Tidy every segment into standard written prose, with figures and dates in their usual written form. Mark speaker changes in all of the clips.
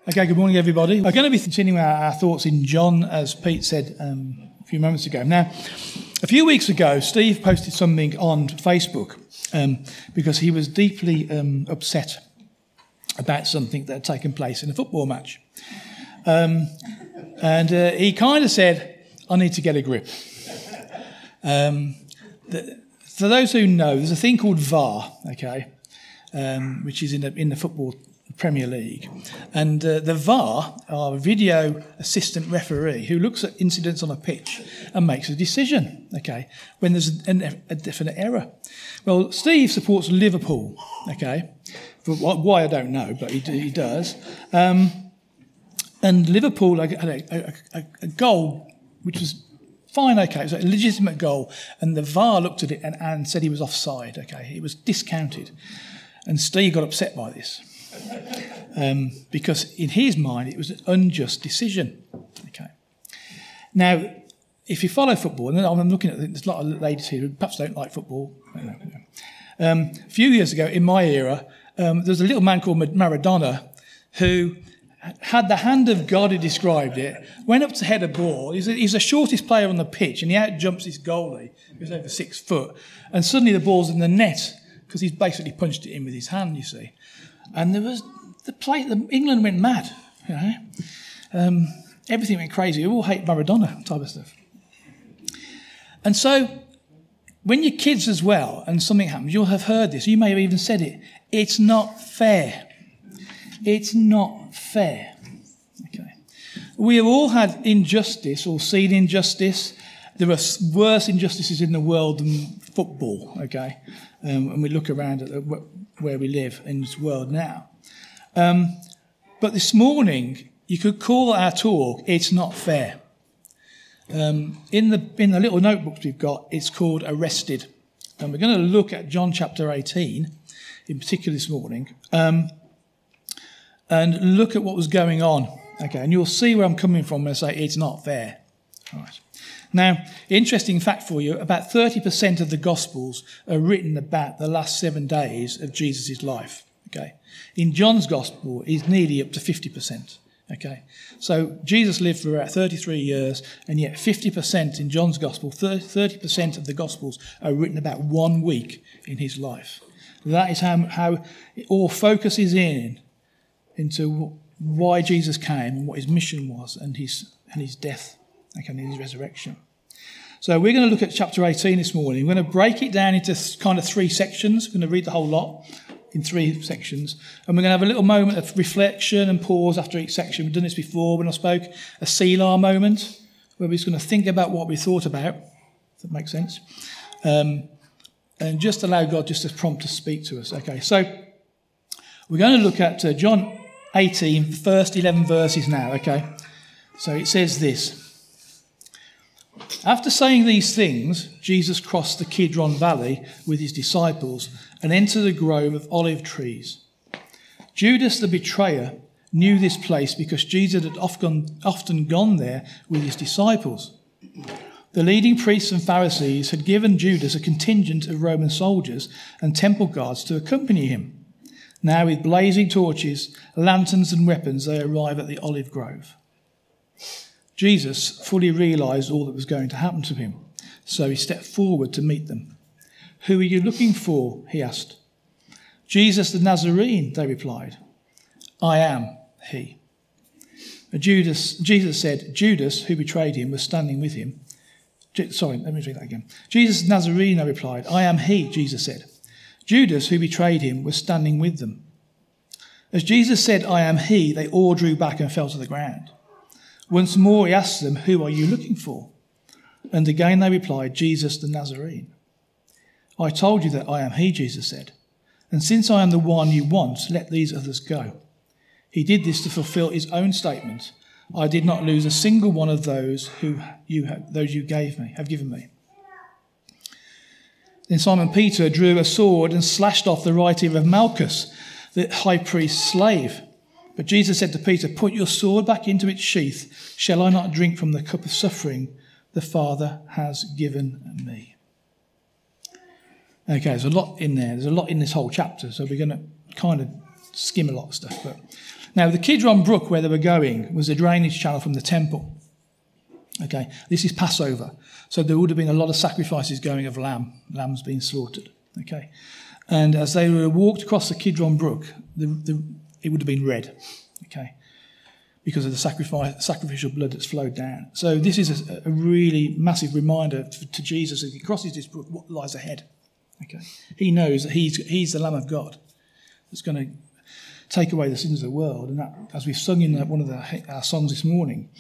Speaker 1: Okay, good morning, everybody. We're going to be continuing our thoughts in John, as Pete said a few moments ago. Now, a few weeks ago, Steve posted something on Facebook because he was deeply upset about something that had taken place in a football match. And he kind of said, I need to get a grip. For those who know, there's a thing called VAR, okay, which is in the football Premier League. And the VAR are a video assistant referee who looks at incidents on a pitch and makes a decision, okay, when there's a definite error. Well, Steve supports Liverpool, okay, for why I don't know, but he does. And Liverpool had a goal which was fine, okay, it was a legitimate goal, and the VAR looked at it and said he was offside, okay, it was discounted. And Steve got upset by this. Because in his mind it was an unjust decision. Okay. Now, if you follow football, and I'm looking at there's a lot of ladies here who perhaps don't like football. A few years ago, in my era, there was a little man called Maradona who had the hand of God, he described it, went up to head a ball. He's the shortest player on the pitch, and he outjumps his goalie, who's over 6 foot, and suddenly the ball's in the net because he's basically punched it in with his hand, you see. And there was England went mad, you know. Everything went crazy. We all hate Maradona type of stuff. And so, when you're kids as well, and something happens, you'll have heard this. You may have even said it. It's not fair. It's not fair. Okay. We have all had injustice or seen injustice. There are worse injustices in the world than football. Okay, and we look around at where we live in this world now. But this morning, you could call our talk, It's Not Fair. In the little notebooks we've got, it's called Arrested. And we're going to look at John chapter 18, in particular this morning, and look at what was going on. Okay, and you'll see where I'm coming from when I say it's not fair. All right. Now, interesting fact for you, about 30% of the Gospels are written about the last 7 days of Jesus' life. Okay, in John's Gospel, it's nearly up to 50%. Okay, so Jesus lived for about 33 years, and yet 50% in John's Gospel, 30% of the Gospels are written about 1 week in his life. That is how it all focuses into why Jesus came and what his mission was, and his death. Okay, and his resurrection. So we're going to look at chapter 18 this morning. We're going to break it down into kind of 3 sections. We're going to read the whole lot in 3 sections. And we're going to have a little moment of reflection and pause after each section. We've done this before when I spoke. A Selah moment, where we're just going to think about what we thought about, if that makes sense. And just allow God just to prompt to speak to us. Okay, so we're going to look at John 18, the first 11 verses now, okay? So it says this. After saying these things, Jesus crossed the Kidron Valley with his disciples and entered a grove of olive trees. Judas the betrayer knew this place because Jesus had often gone there with his disciples. The leading priests and Pharisees had given Judas a contingent of Roman soldiers and temple guards to accompany him. Now with blazing torches, lanterns and weapons, they arrive at the olive grove. Jesus fully realised all that was going to happen to him, so he stepped forward to meet them. Who are you looking for? He asked. Jesus the Nazarene, they replied. I am he. Jesus said, Judas, who betrayed him, was standing with him. Sorry, let me read that again. Jesus the Nazarene, they replied. I am he, Jesus said. Judas, who betrayed him, was standing with them. As Jesus said, I am he, they all drew back and fell to the ground. Once more he asked them, who are you looking for? And again they replied, Jesus the Nazarene. I told you that I am he, Jesus said. And since I am the one you want, let these others go. He did this to fulfill his own statement. I did not lose a single one of those you have given me. Then Simon Peter drew a sword and slashed off the right ear of Malchus, the high priest's slave. But Jesus said to Peter, put your sword back into its sheath. Shall I not drink from the cup of suffering the Father has given me? Okay, there's a lot in there. There's a lot in this whole chapter, so we're going to kind of skim a lot of stuff. But Now, the Kidron Brook where they were going was a drainage channel from the temple. Okay, this is Passover. So there would have been a lot of sacrifices going of lambs being slaughtered. Okay, and as they were walked across the Kidron Brook, it would have been red. Okay, because of the sacrificial blood that's flowed down. So this is a really massive reminder to Jesus as he crosses this brook, what lies ahead. Okay, he knows that he's the Lamb of God that's going to take away the sins of the world, and that, as we've sung in one of our songs this morning,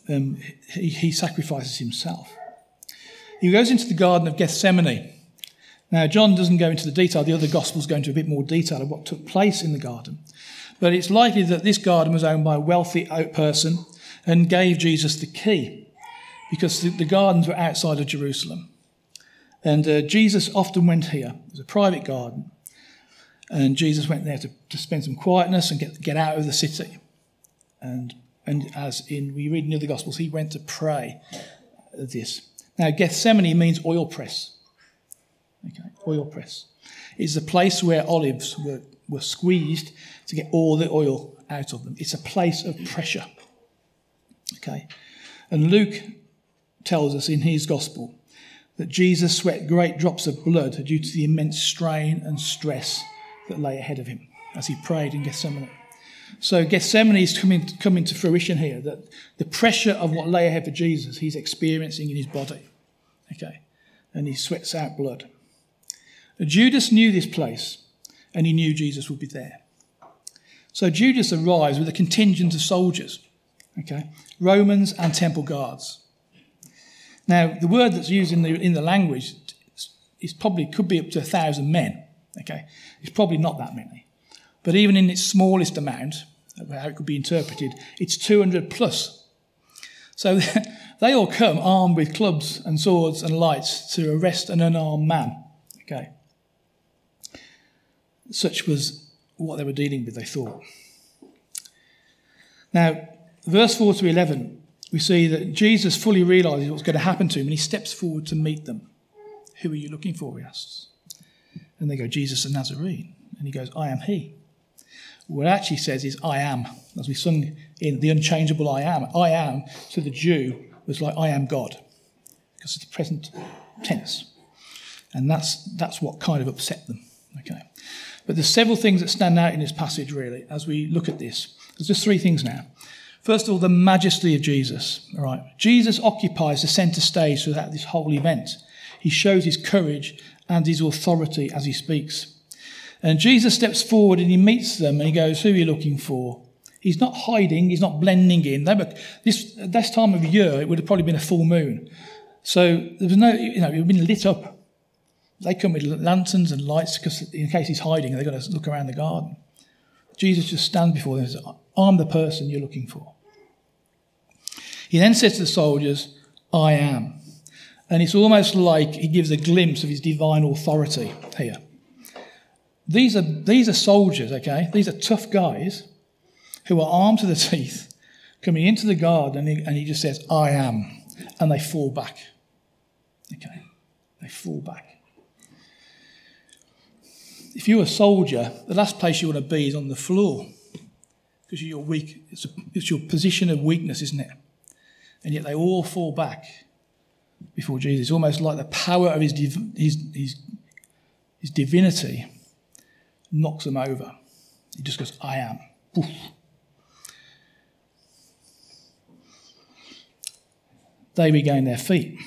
Speaker 1: he sacrifices himself. He goes into the Garden of Gethsemane. Now, John doesn't go into the detail. The other Gospels go into a bit more detail of what took place in the garden. But it's likely that this garden was owned by a wealthy person and gave Jesus the key, because the gardens were outside of Jerusalem. And Jesus often went here. It was a private garden. And Jesus went there to spend some quietness and get out of the city. And as we read in the other Gospels, he went to pray at this. Now, Gethsemane means oil press. Okay, oil press. It's a place where olives were squeezed to get all the oil out of them. It's a place of pressure. Okay, and Luke tells us in his Gospel that Jesus sweat great drops of blood due to the immense strain and stress that lay ahead of him as he prayed in Gethsemane. So Gethsemane is coming to fruition here, that the pressure of what lay ahead for Jesus he's experiencing in his body. Okay, and he sweats out blood. Judas knew this place, and he knew Jesus would be there. So Judas arrives with a contingent of soldiers, okay, Romans and temple guards. Now, the word that's used in the language is probably could be up to 1,000 men. Okay, it's probably not that many, but even in its smallest amount, how it could be interpreted, it's 200 plus. So they all come armed with clubs and swords and lights to arrest an unarmed man. Okay, such was what they were dealing with, they thought. Now, verse 4 to 11, we see that Jesus fully realises what's going to happen to him, and he steps forward to meet them. Who are you looking for, he asks. And they go, Jesus the Nazarene. And he goes, I am he. What it actually says is, I am. As we sung in the unchangeable I am. I am, to the Jew, was like, I am God. Because it's the present tense. And that's what kind of upset them. Okay. But there's several things that stand out in this passage, really, as we look at this. There's just three things now. First of all, the majesty of Jesus. All right. Jesus occupies the centre stage throughout this whole event. He shows his courage and his authority as he speaks. And Jesus steps forward and he meets them and he goes, who are you looking for? He's not hiding, he's not blending in. This time of year, it would have probably been a full moon. So there was no, it would have been lit up. They come with lanterns and lights because in case he's hiding, they've got to look around the garden. Jesus just stands before them and says, I'm the person you're looking for. He then says to the soldiers, I am. And it's almost like he gives a glimpse of his divine authority here. These are soldiers, okay? These are tough guys who are armed to the teeth, coming into the garden, and he just says, I am. And they fall back. Okay? They fall back. If you're a soldier, the last place you want to be is on the floor because you're weak. It's your position of weakness, isn't it? And yet they all fall back before Jesus. It's almost like the power of his divinity knocks them over. He just goes, I am. Poof. They regain their feet.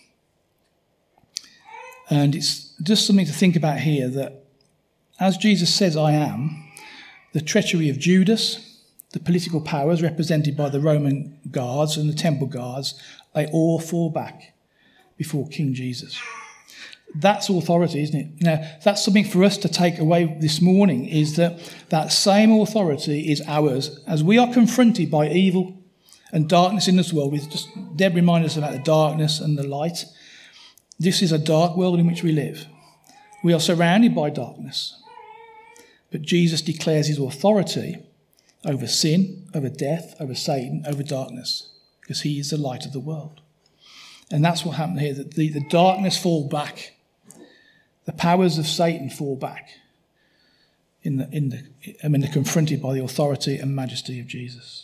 Speaker 1: And it's just something to think about here that as Jesus says, I am, the treachery of Judas, the political powers represented by the Roman guards and the temple guards, they all fall back before King Jesus. That's authority, isn't it? Now, that's something for us to take away this morning, is that same authority is ours as we are confronted by evil and darkness in this world. Deb reminded us about the darkness and the light. This is a dark world in which we live. We are surrounded by darkness. But Jesus declares his authority over sin, over death, over Satan, over darkness, because he is the light of the world. And that's what happened here, that the darkness fall back. The powers of Satan fall back. when they're confronted by the authority and majesty of Jesus.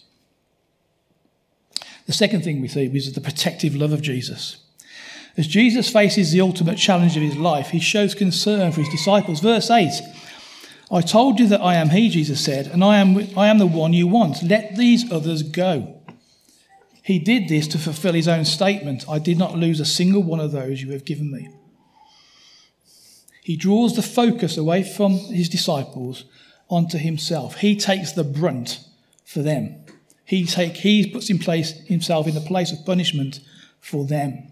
Speaker 1: The second thing we see is the protective love of Jesus. As Jesus faces the ultimate challenge of his life, he shows concern for his disciples. Verse 8, I told you that I am he, Jesus said, and I am the one you want. Let these others go. He did this to fulfill his own statement. I did not lose a single one of those you have given me. He draws the focus away from his disciples onto himself. He takes the brunt for them. He puts himself in the place of punishment for them.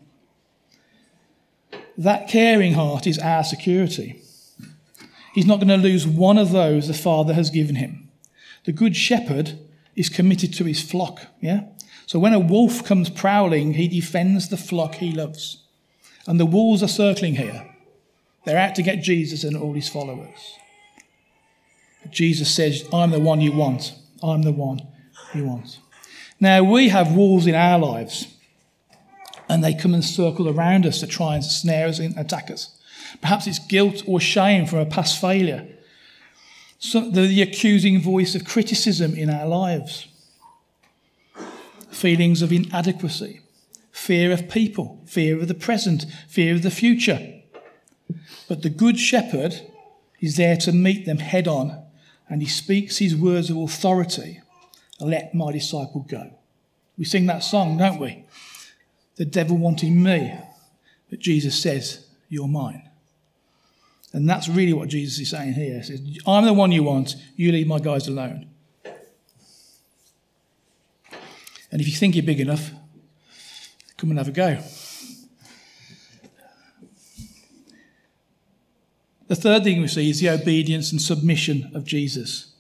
Speaker 1: That caring heart is our security. He's not going to lose one of those the Father has given him. The good shepherd is committed to his flock, yeah? So when a wolf comes prowling, he defends the flock he loves. And the wolves are circling here. They're out to get Jesus and all his followers. But Jesus says, I'm the one you want. I'm the one you want. Now, we have wolves in our lives, and they come and circle around us to try and snare us and attack us. Perhaps it's guilt or shame from a past failure. The accusing voice of criticism in our lives. Feelings of inadequacy. Fear of people. Fear of the present. Fear of the future. But the good shepherd is there to meet them head on, and he speaks his words of authority. Let my disciple go. We sing that song, don't we? The devil wanted me, but Jesus says, you're mine. And that's really what Jesus is saying here. He says, I'm the one you want, you leave my guys alone. And if you think you're big enough, come and have a go. The third thing we see is the obedience and submission of Jesus.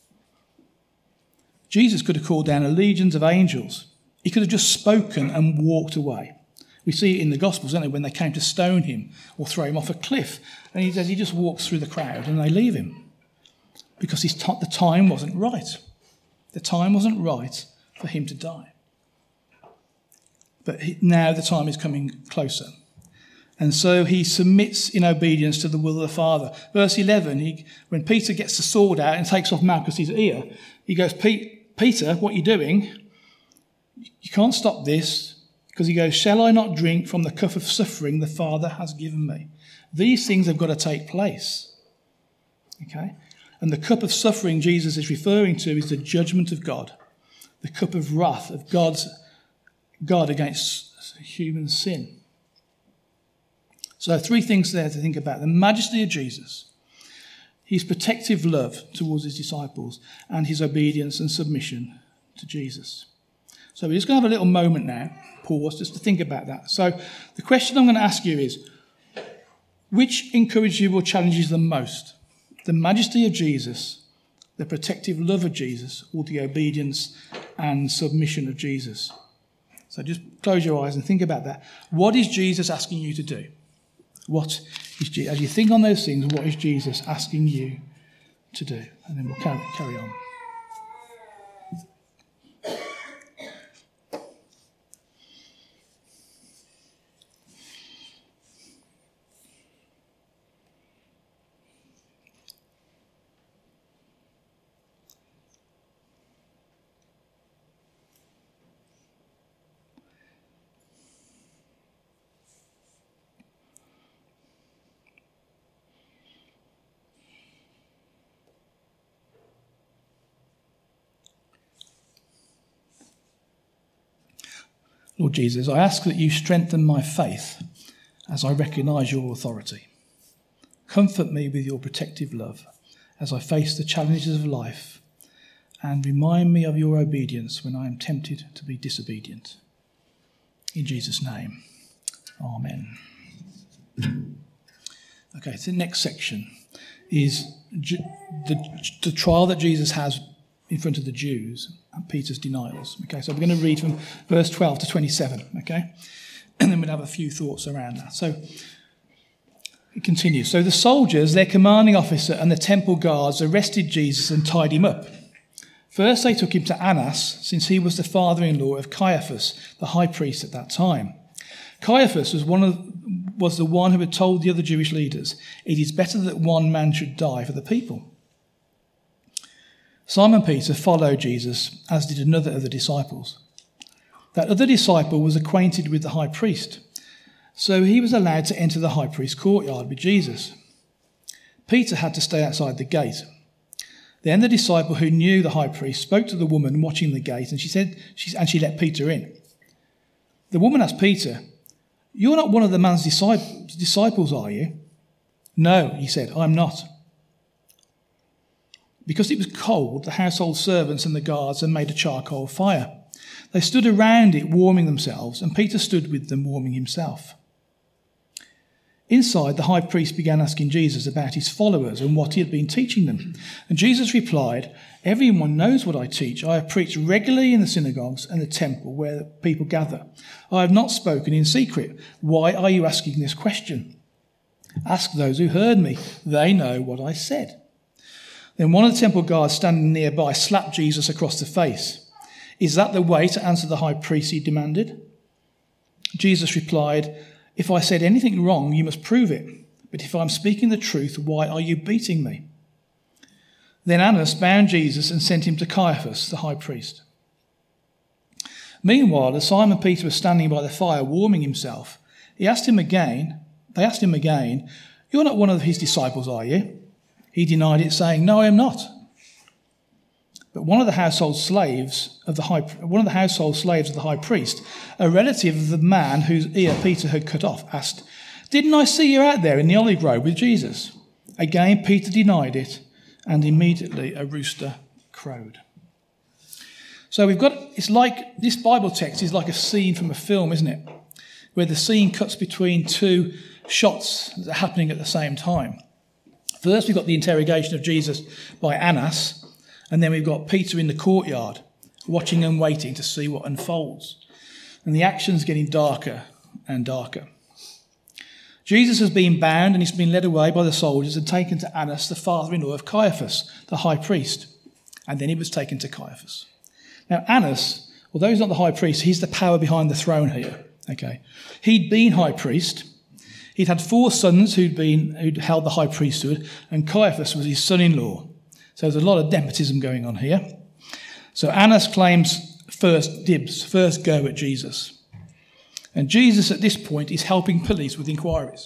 Speaker 1: Jesus could have called down a legions of angels. He could have just spoken and walked away. We see it in the Gospels, don't we, when they came to stone him or throw him off a cliff. And he says he just walks through the crowd and they leave him because the time wasn't right. The time wasn't right for him to die. But now the time is coming closer. And so he submits in obedience to the will of the Father. Verse 11, when Peter gets the sword out and takes off Malchus's ear, he goes, Peter, what are you doing? You can't stop this. Because he goes, shall I not drink from the cup of suffering the Father has given me? These things have got to take place. Okay? And the cup of suffering Jesus is referring to is the judgment of God. The cup of wrath of God against human sin. So 3 things there to think about. The majesty of Jesus, his protective love towards his disciples, and his obedience and submission to Jesus. So we're just going to have a little moment now, pause, just to think about that. So the question I'm going to ask you is, which encourages you or challenges the most? The majesty of Jesus, the protective love of Jesus, or the obedience and submission of Jesus? So just close your eyes and think about that. What is Jesus asking you to do? As you think on those things, what is Jesus asking you to do? And then we'll carry on. Lord Jesus, I ask that you strengthen my faith as I recognise your authority. Comfort me with your protective love as I face the challenges of life, and remind me of your obedience when I am tempted to be disobedient. In Jesus' name, amen. Okay, so the next section is the trial that Jesus has in front of the Jews and Peter's denials. Okay, so we're going to read from verse 12 to 27, okay? And then we'll have a few thoughts around that. So it continues. So the soldiers, their commanding officer, and the temple guards arrested Jesus and tied him up. First they took him to Annas, since he was the father-in-law of Caiaphas, the high priest at that time. Caiaphas was the one who had told the other Jewish leaders, it is better that one man should die for the people. Simon Peter followed Jesus, as did another of the disciples. That other disciple was acquainted with the high priest, so he was allowed to enter the high priest's courtyard with Jesus. Peter had to stay outside the gate. Then the disciple who knew the high priest spoke to the woman watching the gate, and she let Peter in. The woman asked Peter, "You're not one of the man's disciples, are you?" "No," he said, "I'm not." Because it was cold, the household servants and the guards had made a charcoal fire. They stood around it, warming themselves, and Peter stood with them, warming himself. Inside, the high priest began asking Jesus about his followers and what he had been teaching them. And Jesus replied, "Everyone knows what I teach. I have preached regularly in the synagogues and the temple where people gather. I have not spoken in secret. Why are you asking this question? Ask those who heard me. They know what I said." Then one of the temple guards standing nearby slapped Jesus across the face. "Is that the way to answer the high priest?" he demanded. Jesus replied, "If I said anything wrong, you must prove it. But if I'm speaking the truth, why are you beating me?" Then Annas bound Jesus and sent him to Caiaphas, the high priest. Meanwhile, as Simon Peter was standing by the fire warming himself, they asked him again, "You're not one of his disciples, are you?" He denied it, saying, "No, I am not." But one of the household slaves of the high priest, a relative of the man whose ear Peter had cut off, asked, "Didn't I see you out there in the olive grove with Jesus?" Again, Peter denied it, and immediately a rooster crowed. So it's like this Bible text is like a scene from a film, isn't it? Where the scene cuts between two shots that are happening at the same time. First, we've got the interrogation of Jesus by Annas, and then we've got Peter in the courtyard, watching and waiting to see what unfolds. And the action's getting darker and darker. Jesus has been bound and he's been led away by the soldiers and taken to Annas, the father-in-law of Caiaphas, the high priest. And then he was taken to Caiaphas. Now, Annas, although he's not the high priest, he's the power behind the throne here. Okay, he'd been high priest. He'd had 4 sons who'd held the high priesthood, and Caiaphas was his son-in-law. So there's a lot of nepotism going on here. So Annas claims first dibs, first go at Jesus. And Jesus at this point is helping police with inquiries.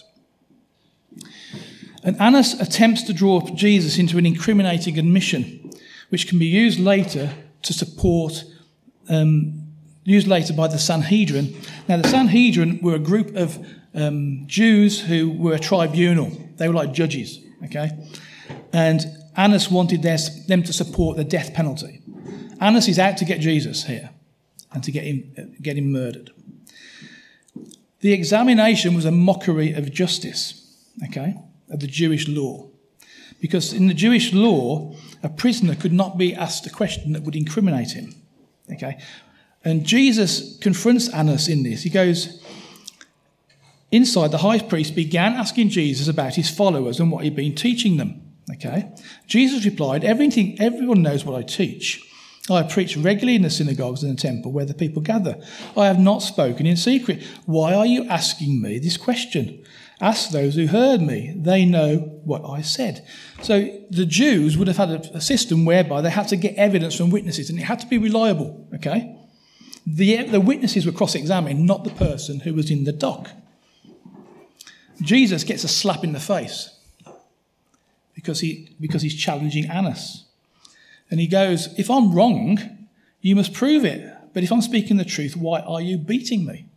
Speaker 1: And Annas attempts to draw Jesus into an incriminating admission, which can be used later to support, used later by the Sanhedrin. Now the Sanhedrin were a group of Jews who were a tribunal. They were like judges, okay? And Annas wanted them to support the death penalty. Annas is out to get Jesus here and to get him murdered. The examination was a mockery of justice, okay, of the Jewish law. Because in the Jewish law, a prisoner could not be asked a question that would incriminate him, okay? And Jesus confronts Annas in this. He goes, inside, the high priest began asking Jesus about his followers and what he'd been teaching them. Okay, Jesus replied, "Everyone knows what I teach. I preach regularly in the synagogues and the temple where the people gather. I have not spoken in secret. Why are you asking me this question? Ask those who heard me. They know what I said." So the Jews would have had a system whereby they had to get evidence from witnesses, and it had to be reliable. Okay, the witnesses were cross-examined, not the person who was in the dock. Jesus gets a slap in the face because he's challenging Annas. And he goes, "If I'm wrong, you must prove it. But if I'm speaking the truth, why are you beating me?"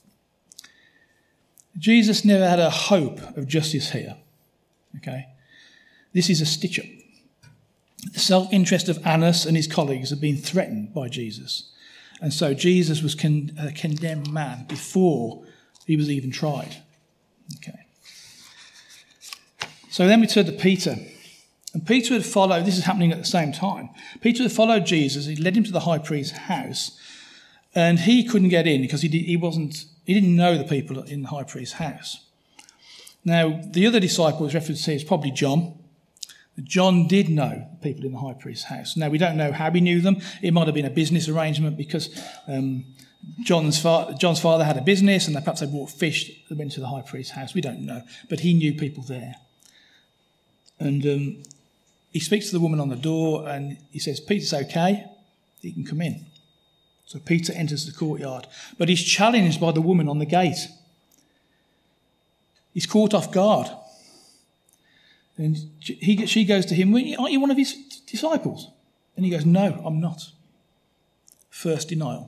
Speaker 1: Jesus never had a hope of justice here. Okay? This is a stitch-up. The self-interest of Annas and his colleagues had been threatened by Jesus. And so Jesus was a condemned man before he was even tried. Okay. So then we turn to Peter. And Peter had followed, this is happening at the same time. Peter had followed Jesus, he led him to the high priest's house, and he couldn't get in because he didn't know the people in the high priest's house. Now, the other disciple who's referenced here is probably John. John did know people in the high priest's house. Now, we don't know how he knew them. It might have been a business arrangement because John's father had a business and perhaps they brought fish that went to the high priest's house. We don't know. But he knew people there. And he speaks to the woman on the door and he says, Peter's okay, he can come in. So Peter enters the courtyard, but he's challenged by the woman on the gate. He's caught off guard. And she goes to him, aren't you one of his disciples? And he goes, no, I'm not. First denial.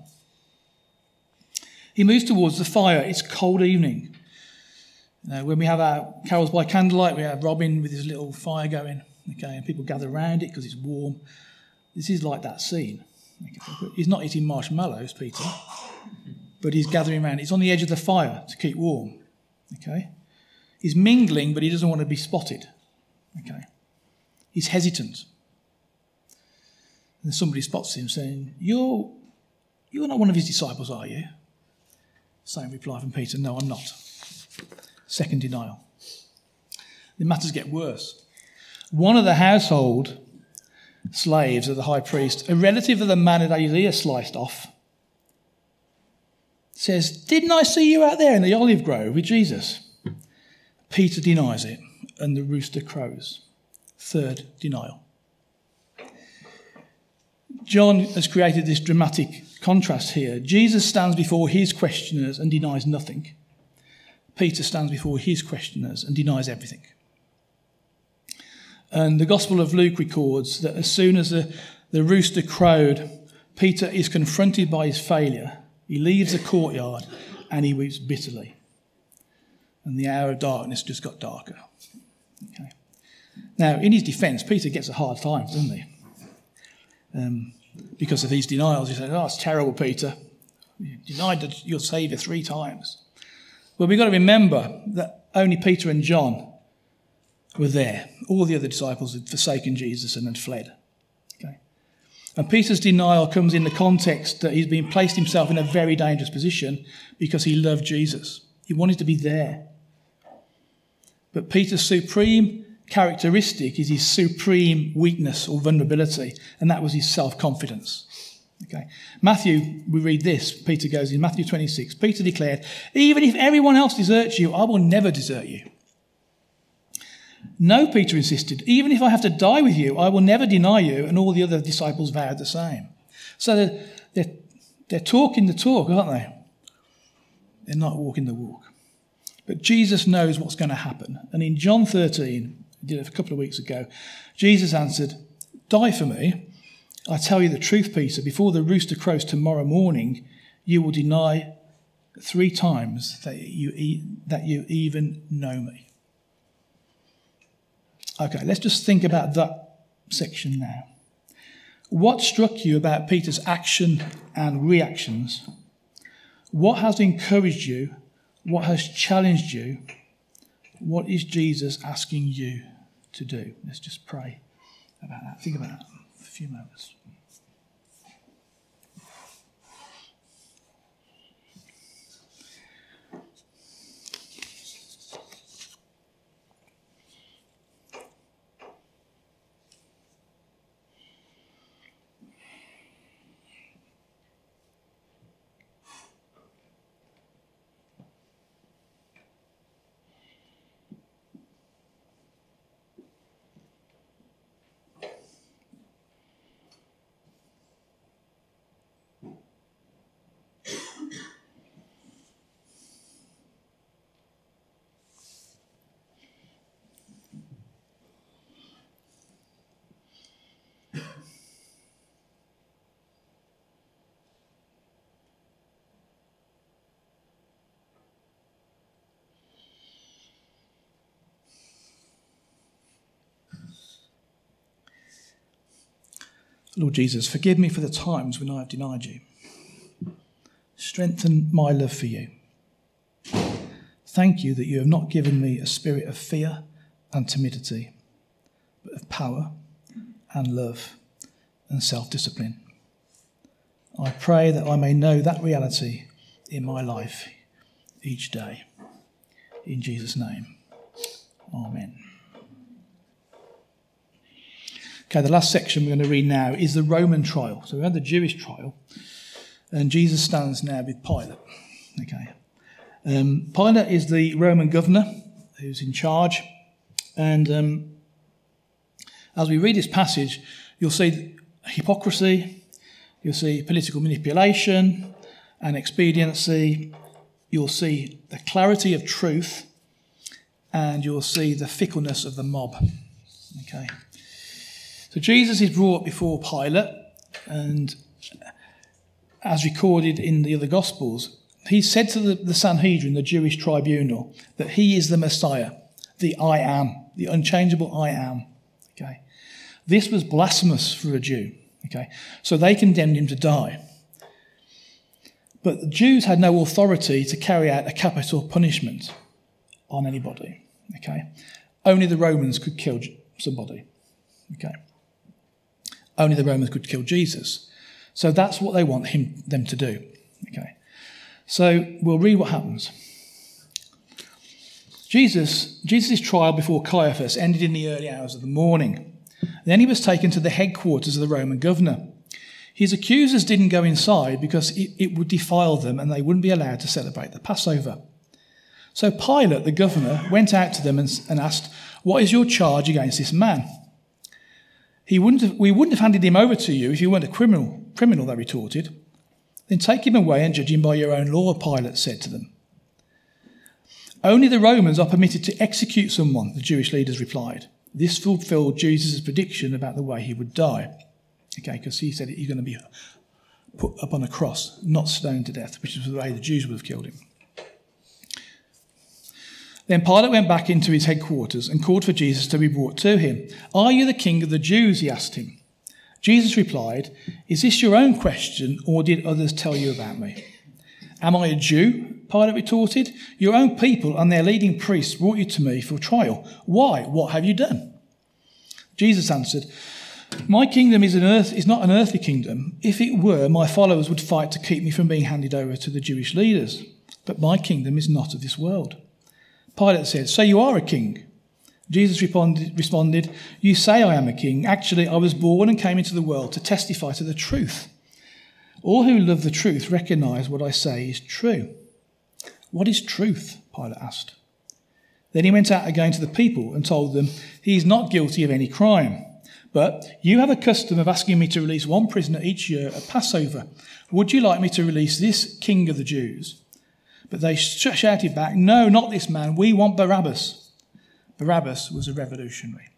Speaker 1: He moves towards the fire. It's cold evening. When we have our carols by candlelight, we have Robin with his little fire going, okay, and people gather around it because it's warm. This is like that scene. Okay. He's not eating marshmallows, Peter, but he's gathering around. He's on the edge of the fire to keep warm. Okay, he's mingling, but he doesn't want to be spotted. Okay, he's hesitant. And somebody spots him saying, "You're not one of his disciples, are you?" Same reply from Peter, "No, I'm not." Second denial. The matters get worse. One of the household slaves of the high priest, a relative of the man who had his ear sliced off, says, "Didn't I see you out there in the olive grove with Jesus?" Peter denies it, and the rooster crows. Third denial. John has created this dramatic contrast here. Jesus stands before his questioners and denies nothing. Peter stands before his questioners and denies everything. And the Gospel of Luke records that as soon as the rooster crowed, Peter is confronted by his failure. He leaves the courtyard and he weeps bitterly. And the hour of darkness just got darker. Okay. Now, in his defence, Peter gets a hard time, doesn't he? Because of these denials. He says, "Oh, it's terrible, Peter. You denied your Saviour 3 times. Well, we've got to remember that only Peter and John were there. All the other disciples had forsaken Jesus and had fled. Okay. And Peter's denial comes in the context that he's been placed himself in a very dangerous position because he loved Jesus. He wanted to be there. But Peter's supreme characteristic is his supreme weakness or vulnerability, and that was his self-confidence. Okay. Matthew, we read this. Peter goes in Matthew 26. Peter declared, "Even if everyone else deserts you, I will never desert you." "No," Peter insisted, "even if I have to die with you, I will never deny you." And all the other disciples vowed the same. So they're talking the talk, aren't they? They're not walking the walk. But Jesus knows what's going to happen. And in John 13, we did it a couple of weeks ago, Jesus answered, "Die for me. I tell you the truth, Peter, before the rooster crows tomorrow morning, you will deny 3 times that you even know me." Okay, let's just think about that section now. What struck you about Peter's action and reactions? What has encouraged you? What has challenged you? What is Jesus asking you to do? Let's just pray about that. Think about that for a few moments. Lord Jesus, forgive me for the times when I have denied you. Strengthen my love for you. Thank you that you have not given me a spirit of fear and timidity, but of power and love and self-discipline. I pray that I may know that reality in my life each day. In Jesus' name, amen. Okay, the last section we're going to read now is the Roman trial. So we had the Jewish trial, and Jesus stands now with Pilate. Okay, Pilate is the Roman governor who's in charge, and As we read this passage, you'll see hypocrisy, you'll see political manipulation and expediency, you'll see the clarity of truth, and you'll see the fickleness of the mob. Okay. So Jesus is brought before Pilate, and as recorded in the other Gospels, he said to the Sanhedrin, the Jewish tribunal, that he is the Messiah, the I am, the unchangeable I am. Okay. This was blasphemous for a Jew. Okay. So they condemned him to die. But the Jews had no authority to carry out a capital punishment on anybody. Okay. Only the Romans could kill somebody. Okay. Only the Romans could kill Jesus. So that's what they want them to do. Okay. So we'll read what happens. Jesus' trial before Caiaphas ended in the early hours of the morning. Then he was taken to the headquarters of the Roman governor. His accusers didn't go inside because it would defile them and they wouldn't be allowed to celebrate the Passover. So Pilate, the governor, went out to them and asked, "What is your charge against this man?" We wouldn't have handed him over to you if you weren't a criminal, they retorted. "Then take him away and judge him by your own law," Pilate said to them. "Only the Romans are permitted to execute someone," the Jewish leaders replied. This fulfilled Jesus' prediction about the way he would die. Okay, because he said he's going to be put up on a cross, not stoned to death, which is the way the Jews would have killed him. Then Pilate went back into his headquarters and called for Jesus to be brought to him. "Are you the king of the Jews?" he asked him. Jesus replied, "Is this your own question, or did others tell you about me?" "Am I a Jew?" Pilate retorted. "Your own people and their leading priests brought you to me for trial. Why? What have you done?" Jesus answered, "My kingdom is not an earthly kingdom. If it were, my followers would fight to keep me from being handed over to the Jewish leaders. But my kingdom is not of this world." Pilate said, "So you are a king?" Jesus responded, "You say I am a king. Actually, I was born and came into the world to testify to the truth. All who love the truth recognize what I say is true." "What is truth?" Pilate asked. Then he went out again to the people and told them, "He is not guilty of any crime. But you have a custom of asking me to release one prisoner each year at Passover. Would you like me to release this king of the Jews?" But they shouted back, "No, not this man. We want Barabbas." Barabbas was a revolutionary.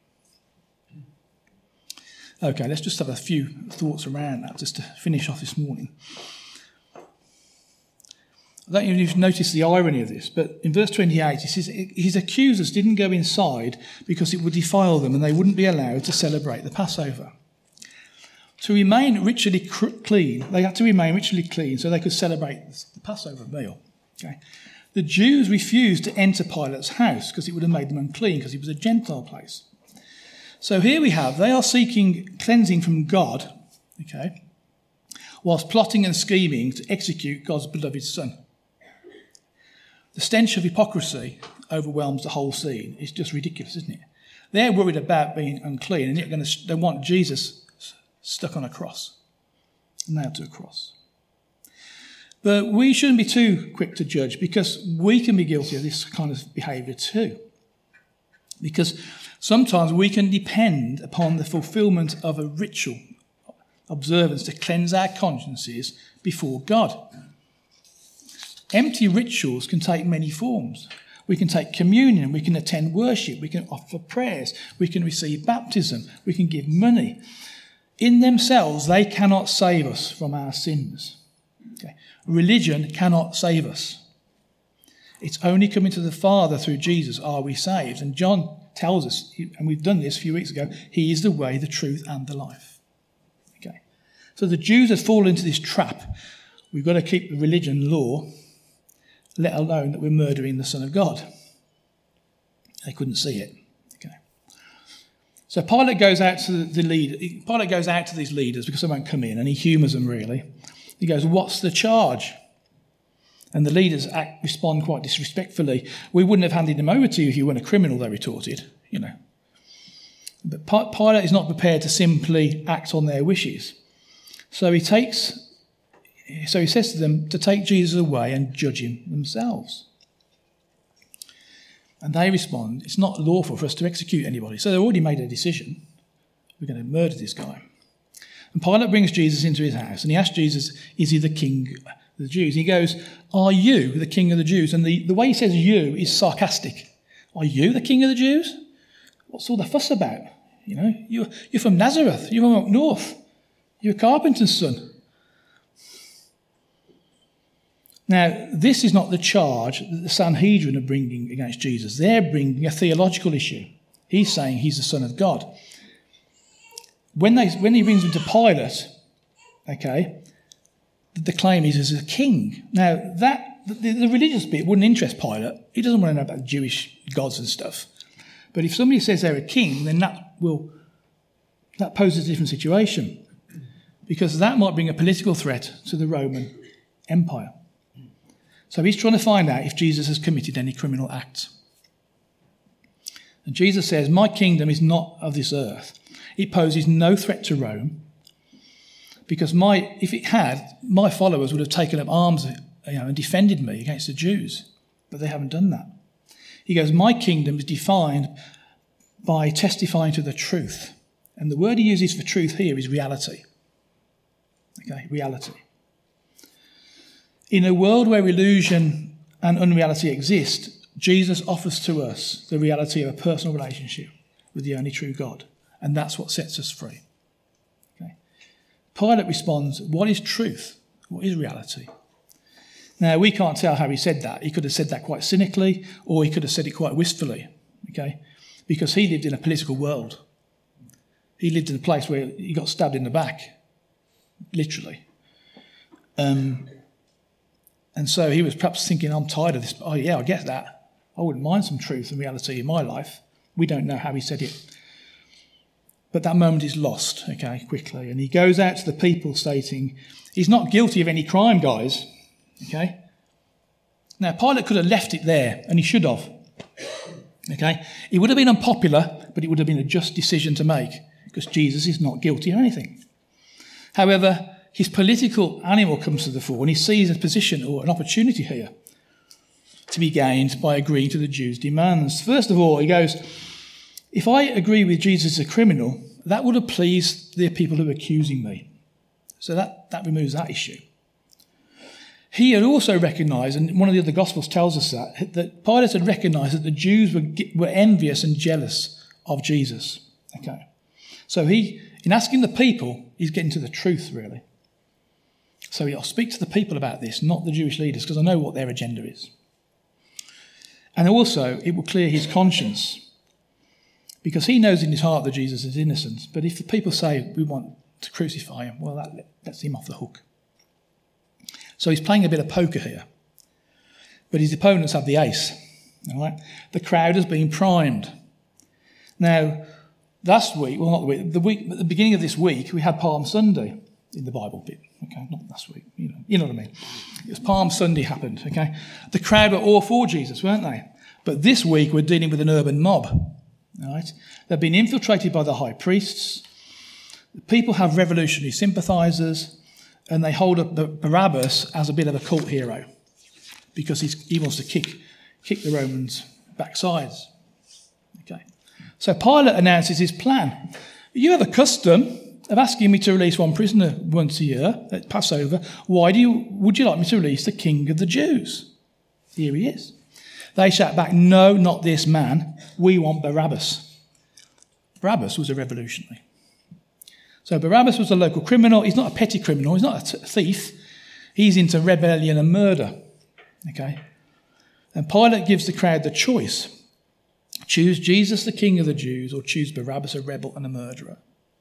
Speaker 1: Okay, let's just have a few thoughts around that just to finish off this morning. I don't know if you've noticed the irony of this, but in verse 28 it says his accusers didn't go inside because it would defile them and they wouldn't be allowed to celebrate the Passover. To remain ritually clean, they had to remain ritually clean so they could celebrate the Passover meal. Okay. The Jews refused to enter Pilate's house because it would have made them unclean because it was a Gentile place. So here we have, they are seeking cleansing from God, okay, whilst plotting and scheming to execute God's beloved Son. The stench of hypocrisy overwhelms the whole scene. It's just ridiculous, isn't it? They're worried about being unclean, and yet they want Jesus stuck on a cross, nailed to a cross. But we shouldn't be too quick to judge because we can be guilty of this kind of behaviour too. Because sometimes we can depend upon the fulfilment of a ritual observance to cleanse our consciences before God. Empty rituals can take many forms. We can take communion, we can attend worship, we can offer prayers, we can receive baptism, we can give money. In themselves, they cannot save us from our sins. Okay. Religion cannot save us. It's only coming to the Father through Jesus are we saved. And John tells us, and we've done this a few weeks ago, he is the way, the truth, and the life. Okay. So the Jews have fallen into this trap. We've got to keep the religion law, let alone that we're murdering the Son of God. They couldn't see it. Okay. So Pilate goes out to Pilate goes out to these leaders because they won't come in, and he humours them really. He goes, "What's the charge?" And the leaders respond quite disrespectfully. "We wouldn't have handed him over to you if you weren't a criminal," they retorted. But Pilate is not prepared to simply act on their wishes. So he says to them to take Jesus away and judge him themselves. And they respond, "It's not lawful for us to execute anybody." So they've already made a decision. We're going to murder this guy. And Pilate brings Jesus into his house, and he asks Jesus, is he the king of the Jews? He goes, are you the king of the Jews? And the way he says you is sarcastic. Are you the king of the Jews? What's all the fuss about? You know, you're from Nazareth. You're from up north. You're a carpenter's son. Now, this is not the charge that the Sanhedrin are bringing against Jesus. They're bringing a theological issue. He's saying he's the Son of God. When he brings him to Pilate, okay, the claim is as a king. Now, the religious bit wouldn't interest Pilate. He doesn't want to know about Jewish gods and stuff. But if somebody says they're a king, then that poses a different situation, because that might bring a political threat to the Roman Empire. So he's trying to find out if Jesus has committed any criminal acts. And Jesus says, my kingdom is not of this earth. It poses no threat to Rome, because if it had, my followers would have taken up arms, and defended me against the Jews. But they haven't done that. He goes, my kingdom is defined by testifying to the truth. And the word he uses for truth here is reality. Okay, reality. In a world where illusion and unreality exist, Jesus offers to us the reality of a personal relationship with the only true God. And that's what sets us free. Okay. Pilate responds, what is truth? What is reality? Now, we can't tell how he said that. He could have said that quite cynically, or he could have said it quite wistfully, okay? Because he lived in a political world. He lived in a place where he got stabbed in the back, literally. And so he was perhaps thinking, I'm tired of this. Oh, yeah, I get that. I wouldn't mind some truth and reality in my life. We don't know how he said it. But that moment is lost, okay, quickly. And he goes out to the people stating, he's not guilty of any crime, guys, okay? Now, Pilate could have left it there, and he should have, okay? It would have been unpopular, but it would have been a just decision to make, because Jesus is not guilty of anything. However, his political animal comes to the fore, and he sees a position or an opportunity here to be gained by agreeing to the Jews' demands. First of all, he goes, if I agree with Jesus as a criminal, that would have pleased the people who are accusing me. So that removes that issue. He had also recognised, and one of the other Gospels tells us that Pilate had recognised that the Jews were envious and jealous of Jesus. Okay, so in asking the people, he's getting to the truth, really. So he'll speak to the people about this, not the Jewish leaders, because I know what their agenda is. And also, it will clear his conscience, because he knows in his heart that Jesus is innocent. But if the people say, we want to crucify him, well, that lets him off the hook. So he's playing a bit of poker here. But his opponents have the ace. All right? The crowd has been primed. Now, last week, well, not the week, at the beginning of this week, we had Palm Sunday in the Bible bit. Okay, not last week, you know what I mean. It was Palm Sunday happened, okay? The crowd were all for Jesus, weren't they? But this week we're dealing with an urban mob, all right? They've been infiltrated by the high priests. The people have revolutionary sympathisers, and they hold up Barabbas as a bit of a cult hero because he wants to kick the Romans' backsides. Okay. So Pilate announces his plan. You have a custom of asking me to release one prisoner once a year at Passover. Would you like me to release the King of the Jews? Here he is. They shout back, no, not this man. We want Barabbas. Barabbas was a revolutionary. So Barabbas was a local criminal. He's not a petty criminal. He's not a thief. He's into rebellion and murder. Okay? And Pilate gives the crowd the choice. Choose Jesus, the King of the Jews, or choose Barabbas, a rebel and a murderer.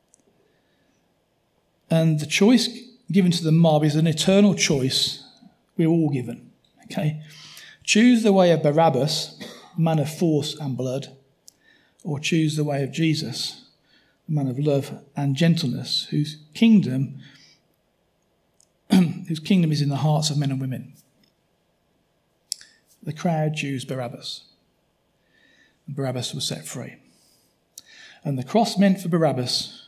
Speaker 1: And the choice given to the mob is an eternal choice we're all given. Okay? Choose the way of Barabbas, man of force and blood, or choose the way of Jesus, a man of love and gentleness, whose kingdom is in the hearts of men and women. The crowd chose Barabbas. And Barabbas was set free. And the cross meant for Barabbas